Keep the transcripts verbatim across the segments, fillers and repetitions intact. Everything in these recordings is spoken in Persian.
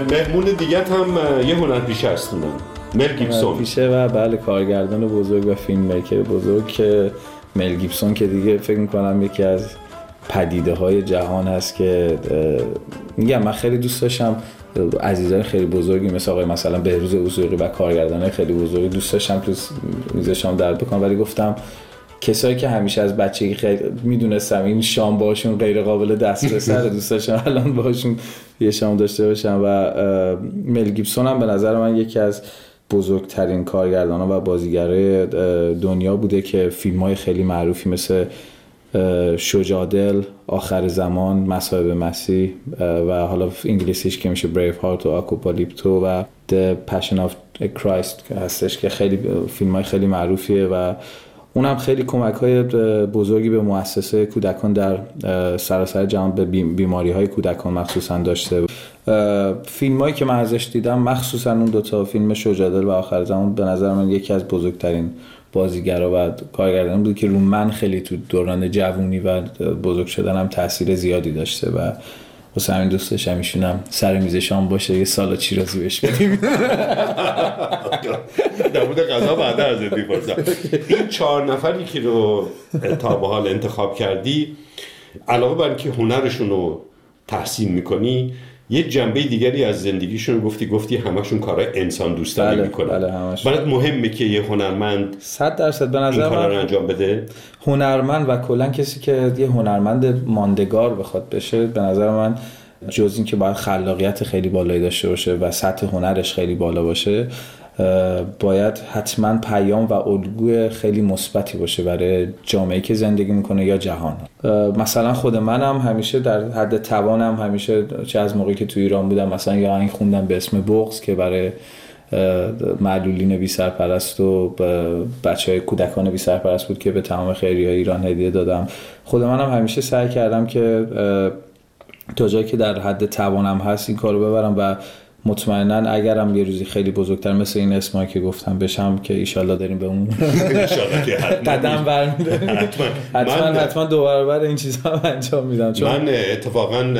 مهمون دیگه هم یه هنرپیشه هستن، مل گیبسون پیشه و بله کارگردان بزرگ و فیلم میکر بزرگ که مل گیبسون که دیگه فکر میکنم یکی از پدیده های جهان هست که میگم من خیلی دوست داشتم عزیزان خیلی بزرگی مثل آقای مثلا بهروز وثوقی و کارگردان خیلی بزرگی دوست داشتم تو میز شام در بکنم، ولی گفتم کسایی که همیشه از بچگی خیلی میدونستم این شام باشون غیر قابل دسترسه دوست داشتم الان باشون یه شام داشته باشم. و مل گیبسون هم به نظر من یکی از بزرگترین کارگردان‌ها و بازیگرای دنیا بوده که فیلم‌های خیلی معروفی مثل شجاع‌دل، آخر زمان، مصائب مسیح و حالا انگلیسیش که میشه بریو هارت و آکوپالیپتو و The Passion of Christ هستش که خیلی فیلم‌های خیلی معروفیه و اونم خیلی کمک‌های بزرگی به مؤسسه کودکان در سراسر جهان به بیماری‌های کودکان مخصوصاً داشته. فیلمایی که من ازش دیدم مخصوصاً اون دوتا فیلم شجاع‌دل و آخر زمان به نظر من یکی از بزرگترین بازیگرا و کارگردان بود که رو من خیلی تو دوران جوونی و بزرگ شدنم تاثیر زیادی داشته و واسه همین دوست داشتم ایشونم سر میز شام باشه یه سالاد شیرازی بهش بدیم. در مورد غذا بعدا از میپرسم. این چهار نفری که رو تا به حال انتخاب کردی علاوه بر اینکه هنرشون رو تحسین میکنی یه جنبه دیگری از زندگیشون گفتی گفتی همشون کارهای انسان دوستانه بله، میکنن. بله همش. برات مهمه که یه هنرمند صد درصد به نظر این کارا من رو انجام بده. هنرمند و کلا کسی که یه هنرمند ماندگار بخواد بشه به نظر من جز این که باید خلاقیت خیلی بالایی داشته باشه و سطح هنرش خیلی بالا باشه باید حتما پیام و الگوی خیلی مثبتی باشه برای جامعه‌ای که زندگی میکنه یا جهان. مثلا خود منم همیشه در حد توانم همیشه چه از موقعی که تو ایران بودم مثلا یه آهنگ خوندم به اسم بغض که برای معلولین بی سرپرست و بچهای کودکان بی سرپرست بود که به تمام خیریه‌های ایران هدیه دادم. خود منم همیشه سعی کردم که تا جایی که در حد توانم هست این کارو ببرم و مطمئناً اگرم یه روزی خیلی بزرگتر مثل این اسمایی که گفتم بشم که ایشالله داریم به اون قدم برمی‌داریم حتما حتما حتما دو برابر این چیزا هم انجام میدم. چون من اتفاقاً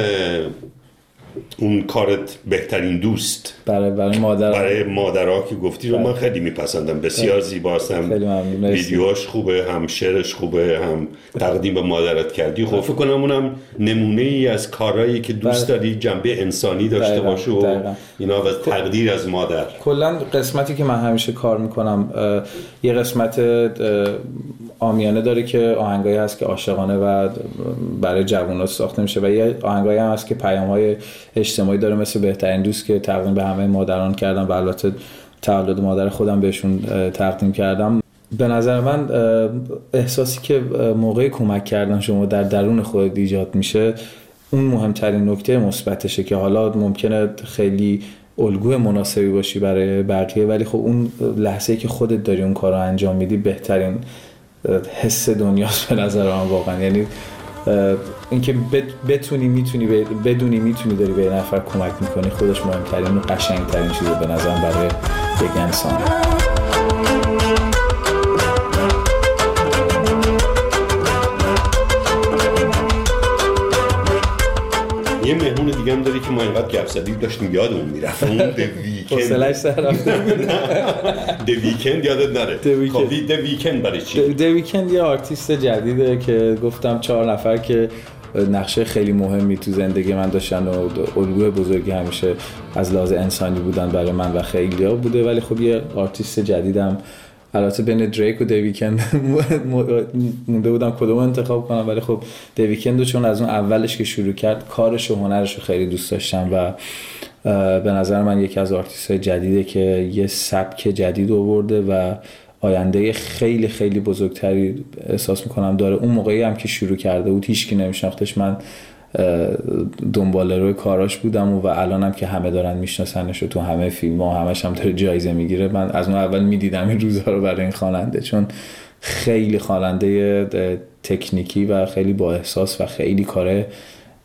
اون کارت بهترین دوست برای برای مادر برای مادرها که گفتی رو من خیلی میپسندم، بسیار زیباست، هم ویدیوهاش خوبه، هم شعرش خوبه، هم تقدیم به مادرت کردی. خب فکر کنم اونم نمونه ای از کارهایی که دوست داری جنبه انسانی داشته باشه و اینا و تقدیر از مادر. کلا قسمتی که من همیشه کار میکنم یه قسمت عامیانه داره که آهنگایی هست که عاشقانه و برای جوونا ساخته میشه و یه آهنگایی هم هست که پیام‌های اجتماعی داره مثل بهترین دوست که تقدیم به همه مادران کردم و البته تولد مادر خودم بهشون تقدیم کردم. به نظر من احساسی که موقع کمک کردن شما در درون خودت ایجاد میشه اون مهمترین نکته مثبتشه که حالا ممکنه خیلی الگوی مناسبی باشی برای بقیه ولی خب اون لحظه‌ای که خودت داری اون کارو انجام میدی بهترین حس دنیاست به نظر من واقعا. یعنی اینکه بتونی میتونی بدونی میتونی داری به نفر کمک میکنی خودش مهمترین و قشنگترین چیزه به نظر برای یک انسان. یه مهمون دیگه هم داری که ما اینقدر گپ زدیم داشتیم یادمون میرفت اون د ویکند حوصله‌اش سر رفته بود. د ویکند یادت نره. خب د ویکند برای چی؟ د ویکند یه آرتیست جدیده که گفتم چهار نفر که نقشه خیلی مهمی تو زندگی من داشتن و الگوی بزرگی همیشه از لحاظ انسانی بودن برای من و خیلی‌ها بوده ولی خب یه آرتیست جدیدم البته بین دریک و د ویکند مونده بودم کدوم انتخاب کنم ولی خب د ویکند چون از اون اولش که شروع کرد کارش و هنرش رو خیلی دوست داشتم و به نظر من یکی از آرتیست‌های جدیده که یه سبک جدید آورده و آینده خیلی خیلی بزرگتری احساس میکنم داره. اون موقعی هم که شروع کرده بود هیچکی نمیشناختش، من دنبال روی کاراش بودم و, و الانم که همه دارن میشناسنش و تو همه فیلم ها همش هم داره جایزه میگیره. من از اون اول میدیدم این روزها رو برای این خواننده چون خیلی خواننده تکنیکی و خیلی با احساس و خیلی کاره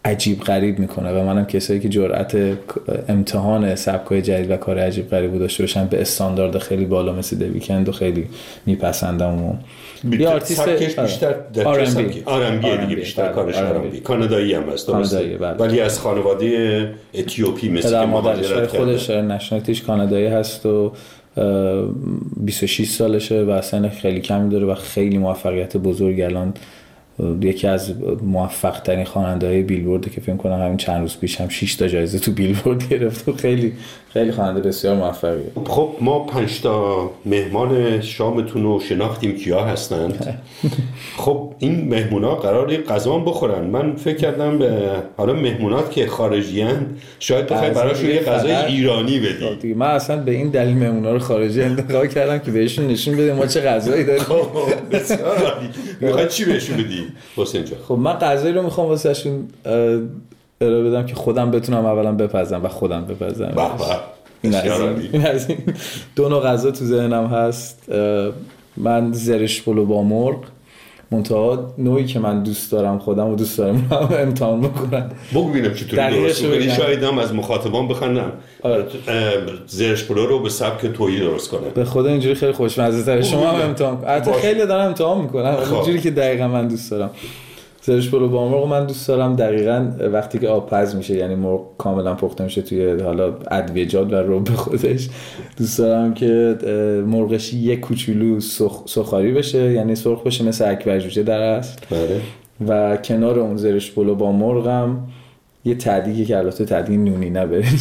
عجیب غریب میکنه و منم کسایی که جرأت امتحان سبکای جدید و کار عجیب غریب داشته باشن به استاندارد خیلی بالا مثل دی ویکند و خیلی میپسندم. و یه آرتیست بیشتر آر ام بی آر ام بی دیگه بیشتر کارش آر ام بی کانادایی هم هست درسته، ولی از خانواده اتیوپی مثل که مهاجرت کرده. خودش نشنالیتیش کانادایی هست و بیست و شش سالشه و سن خیلی کمی داره و خیلی موفقیت بزرگ. الان یکی از موفق ترین خواننده‌های بیلبورد که فکر کنم همین چند روز پیش هم شش تا جایزه تو بیلبورد گرفت و خیلی خیلی خواننده بسیار موفقیه. خب ما پنج تا مهمان شامتون رو شناختیم کیا هستند. خب این مهمونا قراره غذا بخورن. من فکر کردم به حالا مهمونات که خارجیان شاید بخوای براشون یه غذای ایرانی بدی. من اصلا به این دلیل مهمونا رو خارجی انتخاب کردم که بهشون نشون بدیم ما چه غذایی داریم. خب بسیار عالی. میخوای چی بهشون بدی حسین جان؟ خب من غذایی رو میخوام واسهشون ارائه بدم که خودم بتونم اولا بپزم و خودم بپزم. به به. این دو نوع غذا تو ذهنم هست. من زرش پلو با مرغ، منتها نوعی که من دوست دارم خودم و دوست دارم امتحان بکنم. بگو ببینم چطوری درست کنی، شاید هم از مخاطبان بخونم زرش پلو رو به سبک تویی درست کنه. به خدا اینجوری خیلی خوشمزه تره. شما هم امتحان کن. البته خیلی دارم امتحان میکنم اینجوری که دقیقاً من دوست دارم. زرش پلو با مرغ من دوست دارم دقیقاً وقتی که آب پز میشه، یعنی مرغ کاملا پخته میشه توی حالا ادویجات و رب خودش. دوست دارم که مرغش یک کوچولو سخ... سخاری بشه، یعنی سرخ بشه مثل اکبر جوجه در اصل. بله. و کنار اون زرش پلو با مرغم یه تدیگی که البته تدیگ نونی نبرید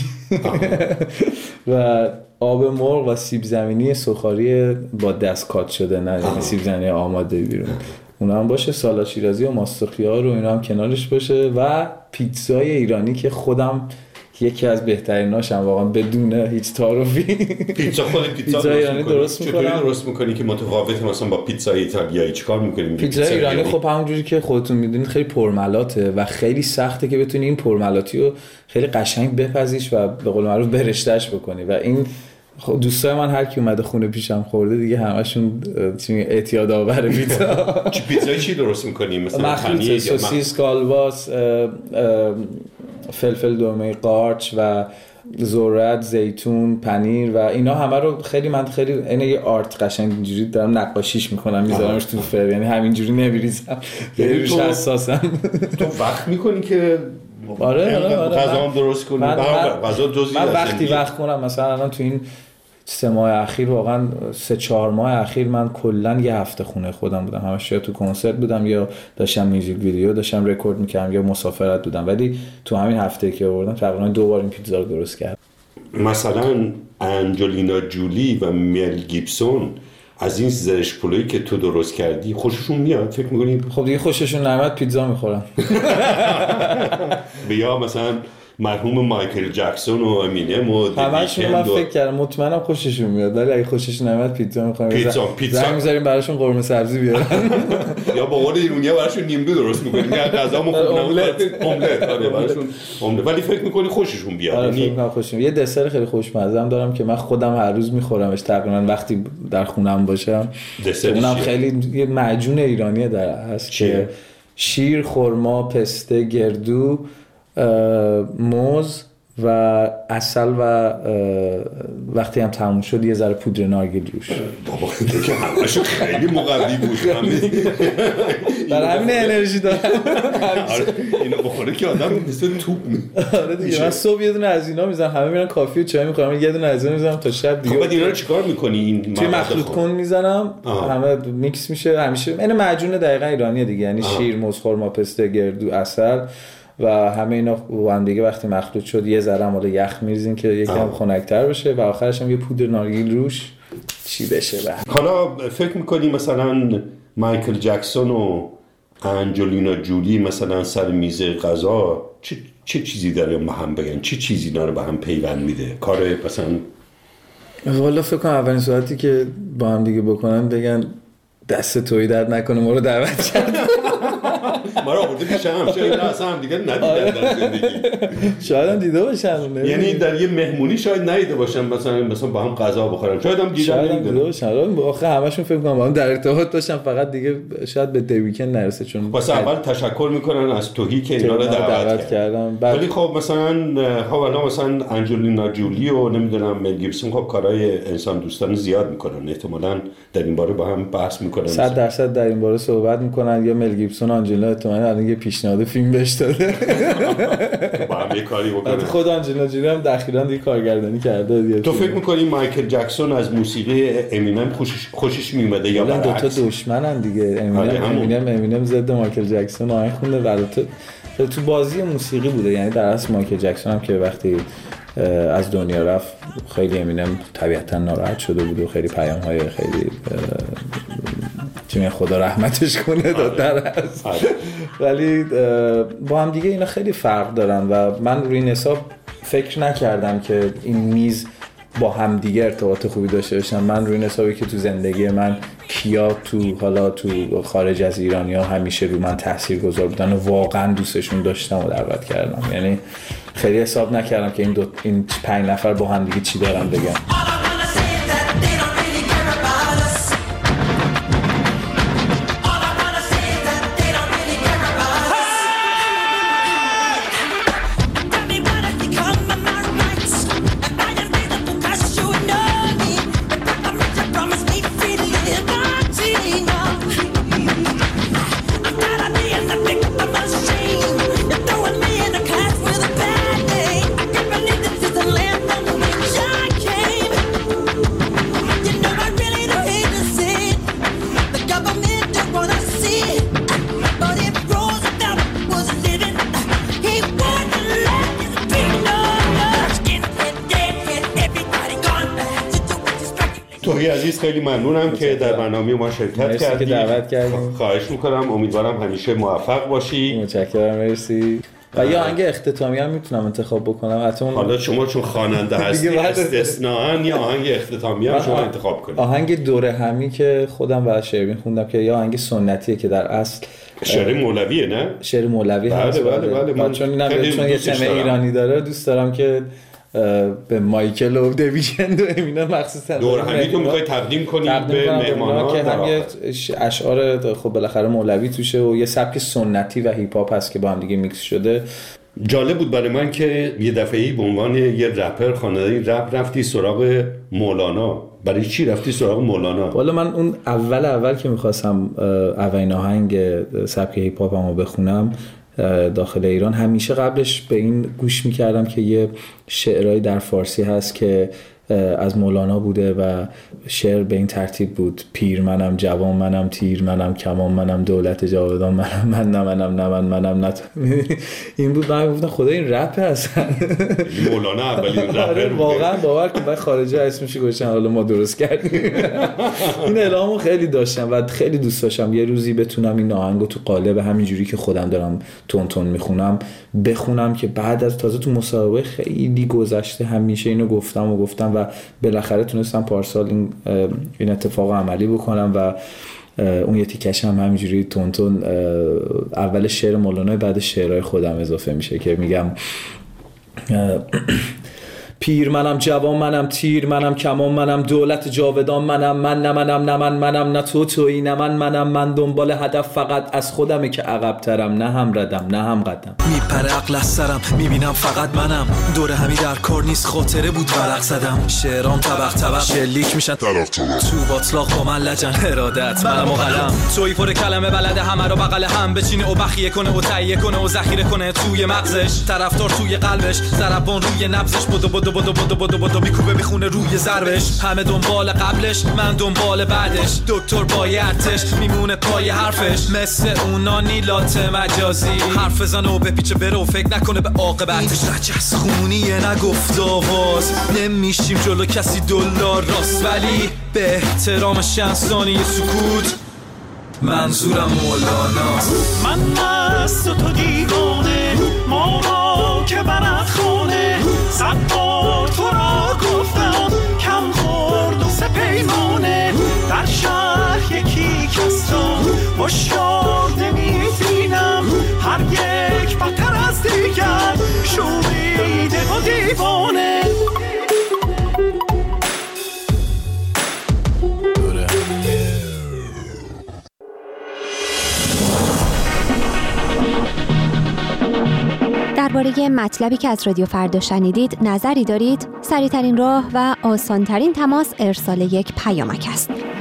و آب مرغ و سیب زمینی سخاری با دست کات شده، نه یعنی سیب زمینی آماده بیرون، اونا هم باشه. سالاد شیرازی و ماست خیار و اینا هم کنارش باشه و پیتزای ایرانی که خودم یکی از بهتریناشم واقعا بدون هیچ تعارفی. پیتزا خود پیتزا, پیتزا ایرانی درست می‌کنی؟ چطوری درست می‌کنی که متفاوت مثلا با پیتزای ایتالیایی چیکار می‌کنیم؟ پیتزا ایرانی خب همونجوری که خودتون می‌دونید خیلی پرملاته و خیلی سخته که بتونی این پرملاتی رو خیلی قشنگ بپزیش و به قول معروف برشته‌اش بکنی و این خب دوستای من هر کی اومده خونه پیشم خورده دیگه همشون اعتیاد آور پیتزا. چی پیتزای چی درست می‌کنیم؟ مثلا پنیر، سوسیس، کالباس، فلفل دلمه قارچ و ذرت، زیتون، پنیر و اینا همه رو خیلی من خیلی اینه یه آرت قشنگ اینجوری دارم نقاشیش میکنم میذارمش تو فر، یعنی همینجوری نمیریزم، خیلی روش حساسم. تو وقت میکنی که آره آره آره غذا درست کنی؟ من, غذا جزئی من وقتی وقت کنم مثلا الان تو این سه ماه اخیر واقعا سه چهار ماه اخیر من کلا یه هفته خونه خودم بودم، همش یا تو کنسرت بودم یا داشتم میوزیک ویدیو داشتم رکورد میکردم یا مسافرت بودم، ولی تو همین هفته که آوردم تقریبا دو بار این پیتزا رو درست کردم. مثلا انجلینا جولی و مل گیبسون از این زرش پلویی که تو درست کردی خوششون میاد؟ فکر می‌کنی؟ خب دیگه خوششون نمیاد پیتزا میخورن. یا مثلا مرحوم مایکل جکسون و امینم و همشون من فکر کردم مطمئنم خوششون میاد، ولی اگه خوششون نمیاد پیتزا میخوام. پیتزا پیتزا زنگ می‌ذاریم براشون قرمه سبزی بیارن یا با قول ایرونیا براشون نیمدو درست می‌کنیم یا غذامو خوب املت املت آره براشون املت، ولی فکر می‌کنی خوششون بیاد؟ آره فکر می‌کنم خوششون. یه دسر خیلی خوشمزه هم دارم که من خودم هر روز می‌خورمش تقریبا وقتی در خونم باشم. اونم خیلی یه معجون ایرانی در هست که شیر، خرما، پسته، گردو، موز و عسل و وقتی هم تموم شد یه ذره پودر نارگیل روش. بابا که همش خیلی مقوی بود. برای همین انرژی دارم. اینو بخوره که آدم مثل توپ. آره دیگه من صبح یه دونه از اینا میزنم، همه میرن کافی و چای میخورم، یه دونه از اینا میزنم تا شب دیگه. خب بعد اینا رو چیکار میکنی؟ این توی مخلوط کن میزنم، همه میکس میشه همیشه. این معجون دقیقاً ایرانیه دیگه، یعنی شیر، موز، خرما، پسته، گردو، عسل و همه اینا با هم دیگه وقتی مخلوط شد یه ذره مال یخ میریزین که یکم خنک‌تر بشه و آخرش هم یه پودر نارگیل روش چی بشه. بعد حالا فکر می‌کنی مثلا مایکل جکسون و انجلینا جولی مثلا سر میز غذا چه چه چیزی داره با هم بگن؟ چه چیزی داره با هم پیوند میده؟ کار مثلا والا فکر کنم اولین صحبتی که با هم دیگه بکنن بگن دست تویی درد نکنه ما رو دعوت کرد. ما رو آورده پیش هم شاید اصلا هم دیگه ندیدن در زندگی. شاید هم دیده باشن، یعنی در یه مهمونی شاید ندیده باشن، مثلا مثلا با هم غذا بخورن، شاید هم دیدن دیده باشن. آخه همشون فکر کنم با هم در ارتباط داشتن، فقط دیگه شاید به دی ویکند نرسه. چون واسه اول تشکر میکنن از توهی که اینا رو دعوت کردن. ولی خب مثلا حالا مثلا انجلینا جولی و نمیدونم مل گیبسون خب کارهای انسان دوستانه زیاد میکنن، احتمالاً در این باره با هم بحث میکنن، صد درصد در این باره صحبت میکنن. یا مل گیبسون آنجلینا احتمالاً الان یه پیشنهاد فیلم بهش داده با هم یه کاری بکنن. خود آنجلینا جولی هم اخیراً دیگه کارگردانی کرده. تو فکر میکنی مایکل جکسون از موسیقی امینم خوشش خوشش میومده یا برعکس؟ دو تا دشمنن دیگه. امینم امینم امینم ضد مایکل جکسون آهنگ خونده، البته تو بازی موسیقی بوده. یعنی در اصل مایکل جکسون هم که وقتی از دنیا رفت خیلی امینم طبیعتا ناراحت شده بود و خیلی پیام‌های خیلی چه خدا رحمتش کنه داد در اصل. ولی با هم دیگه اینا خیلی فرق دارن و من روی این حساب فکر نکردم که این میز با هم دیگه ارتباط خوبی داشته باشن. من روی این حسابی که تو زندگی من کیا تو حالا تو خارج از ایران یا همیشه رو من تاثیرگذار بودن و واقعا دوستشون داشتم و دعوت کردم. یعنی خیلی حساب نکردم که این دو این پنج نفر با هم دیگه چی دارن بگن. توهی عزیز خیلی ممنونم که در برنامه ما شرکت کردی. که دعوت کردیم. خواهش میکنم، امیدوارم همیشه موفق باشی. متشکرم، مرسی. و یا آهنگ اختتامی هم میتونم انتخاب بکنم. حتما حالا شما چون خواننده هستی استثناءً یا آهنگ اختتامی هم شما انتخاب کنید. آهنگ دوره همی که خودم و شعر خوندم که یا آهنگ سنتیه که در اصل شعر مولویه، نه؟ شعر مولوی هست. بله بله بله. چون اینم چون یه تم ایرانی داره، دوست دارم که به مایکل و دی ویکند و امینا مخصوصا دور همی تو میخوای تقدیم کنی به مهمانان که هم یه اشعار خب بالاخره مولوی توشه و یه سبک سنتی و هیپ هاپ هست که با هم دیگه میکس شده. جالب بود برای من که یه دفعه‌ای به عنوان یه رپر خواننده رپ رفتی سراغ مولانا. برای چی رفتی سراغ مولانا؟ والا من اون اول اول که میخواستم اولین آهنگ سبک هیپ هاپمو بخونم داخل ایران، همیشه قبلش به این گوش میکردم که یه شعرهایی در فارسی هست که از مولانا بوده و شعر به این ترتیب بود: پیر منم، جوان منم، تیر منم، کمان منم، دولت جاودان منم، من نه منم نه من منم نه. این بود. من گفتم خدا این رپ هستن. مولانا اولین رپر بود. واقعا باور کن بعد خارجی اسمش گذاشتن، حالا ما درست کردیم. این الهامو خیلی داشتم و خیلی دوست داشتم یه روزی بتونم این آهنگو تو قالب همینجوری که خودم دارم تون تون میخونم بخونم، که بعد از تازه تو مسابقه خیلی گذشته همیشه اینو گفتم و گفتم و بالاخره تونستم پارسال این این اتفاق عملی بکنم و اون یه تیکش هم همینجوری تون تون اول شعر مولانا بعد شعرهای خودم اضافه میشه که میگم پیر منم، جوان منم، تیر منم، کمان منم، دولت جاودان منم، من نه منم نه من منم نه تو تویی نه من منم، من دنبال هدف فقط از خودمه که عقب ترم، نه هم ردم نه هم قدم. میپره عقل از سرم، میبینم فقط منم، دوره همی در کار نیست، خاطره بود ورق زدم، شعرام طبق طبق شلیک میشن طرف طرف، تو باطلاق با من لجن، ارادت منم و قلم، توی پر کلمه بلده همه رو بغل هم بچینه و بخیه کنه و تهیه کنه و ذخیره کنه توی مغزش، طرفدار توی قلبش، ضربان روی نبضش، بدو بدو بدو بدو بدو بدو میکوبه میخونه روی ضربش، همه دنبال قبلش، من دنبال بعدش، دکتر بایرتش میمونه پای حرفش، مثل اونا نیلات مجازی، حرف بزنه و بپیچه بره و فکر نکنه به عاقبتش، رجس خونیه نگفت آواز، نمیشیم جلو کسی دلار راست، ولی به احترام شنسانی سکوت منظورم مولاناست. من از تو دیوانه، ما را که برد خانه، صد بار تو را گفتم کم خورد و سپیمانه، در شهر یکی کس را با شاد نمیبینم، درباره مطلبی که از رادیو فردا شنیدید نظری دارید؟ سریع‌ترین راه و آسان‌ترین تماس ارسال یک پیامک است.